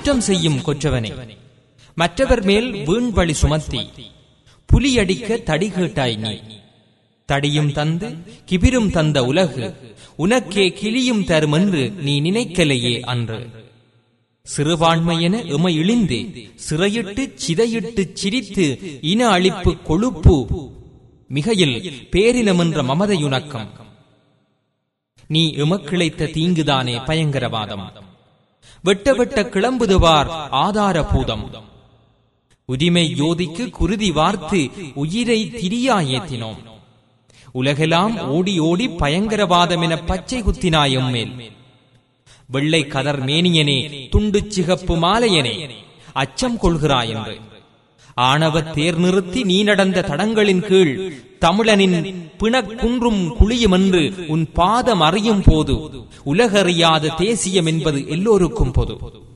குற்றம் செய்யும் கொற்றவனே, மற்றவர் மேல் வீண்பழி சுமத்தி புலியடிக்க தடி கேட்டாய் நீ. தடியும் தந்து கிபிரும் தந்த உலகு உனக்கே கிளியும் தரும் என்று நீ நினைக்கலையே அன்று. சிறுபான்மையென எமை இழிந்து சிறையிட்டு சிதையிட்டு சிரித்து இன அழிப்பு கொழுப்பு மிகையில் பேரினமென்ற மமதையுணக்கம். நீ எமக்கிழைத்த தீங்குதானே பயங்கரவாதம். வெட்ட வெட்ட கிளம்புதுவார் ஆதார பூதம். உரிமை யோதிக்கு குருதி வார்த்து உயிரை திரியா ஏத்தினோம். உலகெல்லாம் ஓடி ஓடி பயங்கரவாதம் என பச்சை குத்தினாயும் மேல். வெள்ளை கதர் மேனியனே, துண்டு சிகப்பு மாலையனே, அச்சம் கொள்கிறாய் என்று ஆணவ தேர் நிறுத்தி நீ நடந்த தடங்களின் கீழ் தமிழனின் பிணக்குன்றும் குழியும் என்று உன் பாதம் அறியும் போது உலகறியாத தேசியம் என்பது எல்லோருக்கும் பொது.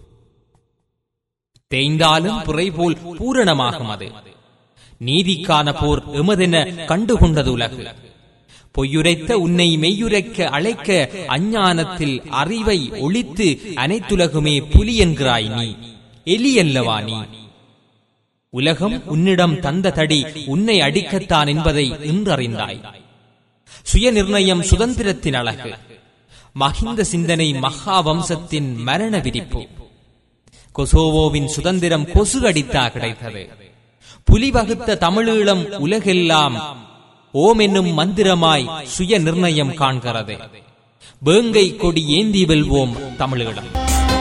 தேய்ந்தாலும் புரை போல் பூரணமாகும் அது. நீதிக்கான போர் எமதென கண்டுகொண்டது உலகு. பொய்யுரைத்த உன்னை மெய்யுரைக்க அழைக்க அஞ்ஞானத்தில் அறிவை ஒழித்து அனைத்துலகுமே புலி என்கிறாய் நீ. எலி அல்லவா நீ? உலகம் உன்னிடம் தந்த தடி உன்னை அடிக்கத்தான் என்பதை இன்றறிந்தாய். சுய நிர்ணயம் சுதந்திரத்தின் அழகு. மஹிந்த சிந்தனை மகா வம்சத்தின் மரண விதிப்பு. கொசோவோவின் சுதந்திரம் கொசு அடித்தா கிடைத்தது. புலி வகுத்த தமிழீழம் உலகெல்லாம் ஓம் என்னும் மந்திரமாய் சுய நிர்ணயம் காண்கிறது. வேங்கை கொடி ஏந்தி வெல்வோம் தமிழீழம்.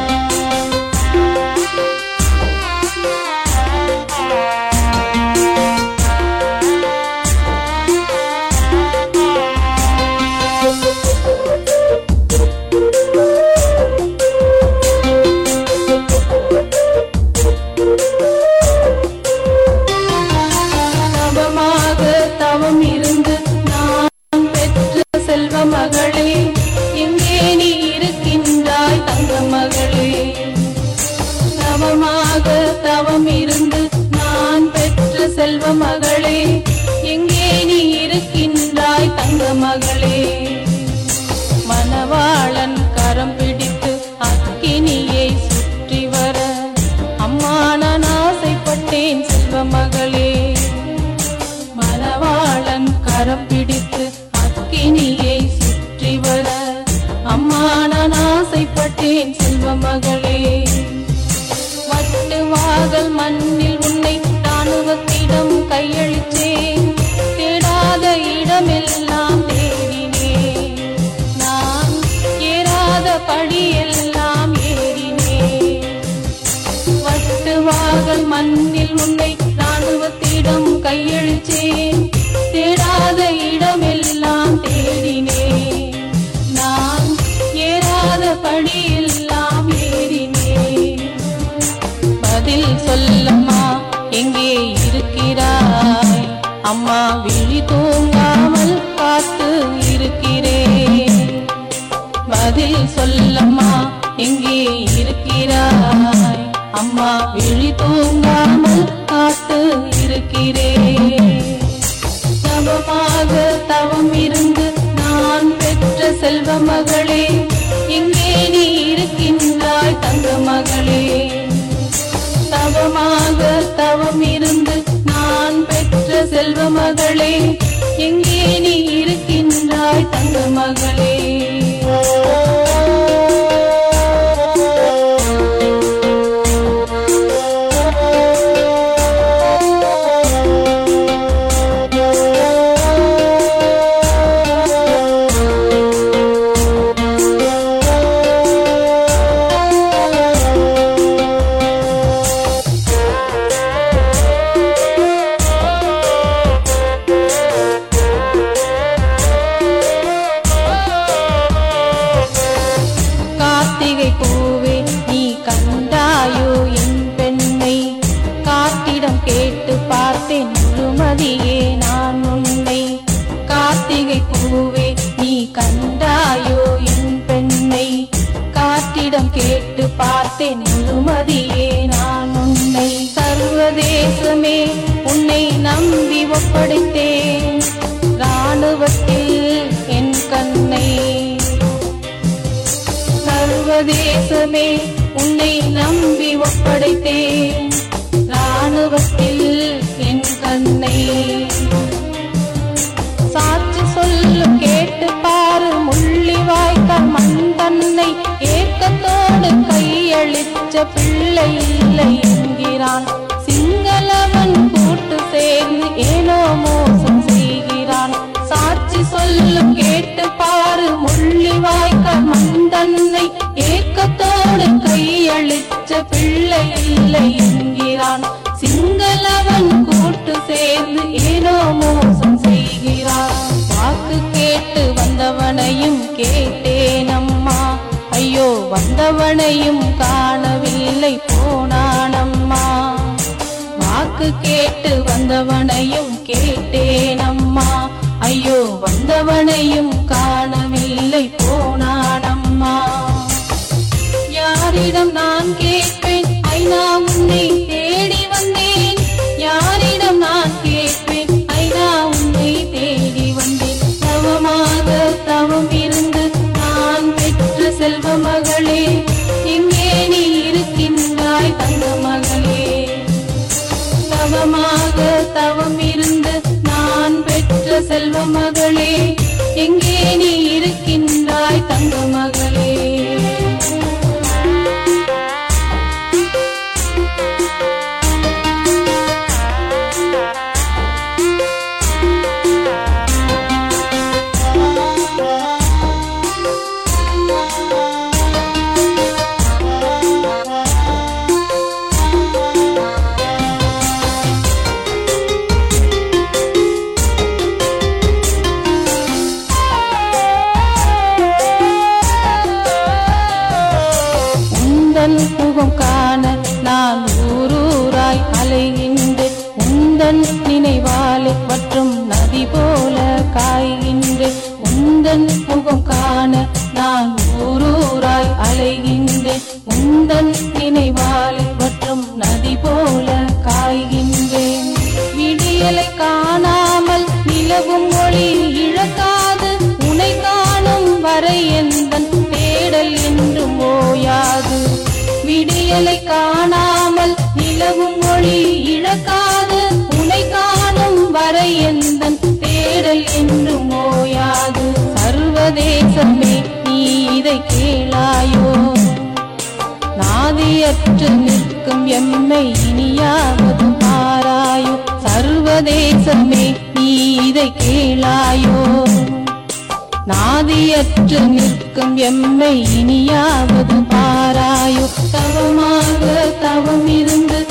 செல்வ மகளே, எங்கே நீ இருக்கின்றாய் தங்க மகளே? மணவாளன் கரம் பிடித்து அக்கினியை சுற்றி வர அம்மா நான் ஆசைப்பட்டேன் செல்வ மகளே. மணவாளன் கரம் பிடித்து அக்கினியை சுற்றி வர அம்மா நான் ஆசைப்பட்டேன் செல்வ மகளே. வட்டு வாகல் மண்ணில் உன்னை ராணுவத்திடம் கையளித்தேன். தேடாத இடமெல்லாம் தேடினேன். நான் ஏறாத படியெல்லாம் ஏறினேன். வட்டுவாகல் மண்ணில் உன்னை ராணுவத்திடம் கையளித்தேன். தேடாத இடமெல்லாம் தேடினேன். நான் ஏறாத படியெல்லாம் ஏறினேன். பதில் சொல்லம்மா, எங்கே இருக்கிறாய்? அம்மா விழி தூங்காமல் காத்து இருக்கிறேன். பதில் சொல்லம்மா, எங்கே இருக்கிறாய்? அம்மா விழி தூங்காமல் காத்து இருக்கிறேன். தவமாக தவம் இருந்து நான் பெற்ற செல்வ மகளே, எங்கே நீ இருக்கின்றாய் தங்க மகளே? தவமாக தவம் இருந்து நான் பெற்ற செல்வ மகளே, எங்கே நீ இருக்கின்றாய் தங்க மகளே? கேட்டு பார்த்தேன் முழுமதியே நான் உன்னை. சர்வதேசமே உன்னை நம்பி ஒப்படைத்தேன். ராணுவத்தில் என் கண்ணை. சர்வதேசமே உன்னை நம்பி ஒப்படைத்தேன். ராணுவத்தில் என் கண்ணை சாட்சி சொல்லும் கேட்டு பாரு. முள்ளிவாய்க்கால் மண் தன்னை ஏக்கத்தோடு கையளிச்ச பிள்ளை இல்லை என்கிறான். சிங்களவன் கூட்டு சேர்ந்து ஏனோ மோசம் செய்கிறான். சாட்சி சொல்லும் கேட்டு பாரு. முள்ளிவாய்க்கால் மண் தன்னை ஏக்கத்தோடு கையளிச்ச பிள்ளை இல்லை என்கிறான். சிங்களவன் கூட்டு சேர்ந்து ஏனோ மோசம் செய்கிறான். வாக்கு கேட்டு வந்தவனையும் கேட்டேனம்மா, ஐயோ வந்தவனையும் காணவில்லை போனானம்மா. வாக்கு கேட்டு வந்தவனையும் கேட்டேனம்மா, ஐயோ வந்தவனையும் காணவில்லை போனானம்மா. யாரிடம் நான் கேட்பேன் ஐநா உன்னை தேடி வந்தேன். யாரிடம் நான் கேட்பேன் ஐநா உன்னை தேடி வந்தேன். தவமாக தவம் இருந்து நான் பெற்ற செல்வ மகளே, எங்கே நீ இருக்கின்றாய் தங்க மகளே. தவமாக தவம் இருந்து நான் பெற்ற செல்வ மகளே, எங்கே நீ இருக்கின்றாய் தங்க மகளே. முகம் காண நான் ஊரூராய் அலைகின்றேன். உந்தன் நினைவாலே மற்றும் நதி போல காய்கின்றேன். உந்தன் முகம் காண நான் ஊரூராய் அலைகின்றேன். உந்தன் நினைவாலே மற்றும் நதி போல காய்கின்றேன். விடியலை காணாமல் நிலவும் ஒளி இழக்காது, உனை காணும் வரை எந்தன் தேடல் என்றும் ஓயாது. விடியலை காணாமல் நிலவும் ஒளி இழக்காது, உனை காணும் வரை எந்தன் தேடல் என்றும் ஓயாது. சர்வதேசமே நீ இதை கேளாயோ, நாதியற்று நிற்கும் எம்மை இனியாவது பாராயோ. சர்வதேசமே நீ இதை கேளாயோ, நாதியற்று நிற்கும் எம்மை இனியாவது பாராயோ. தவமாக தவம் இருந்து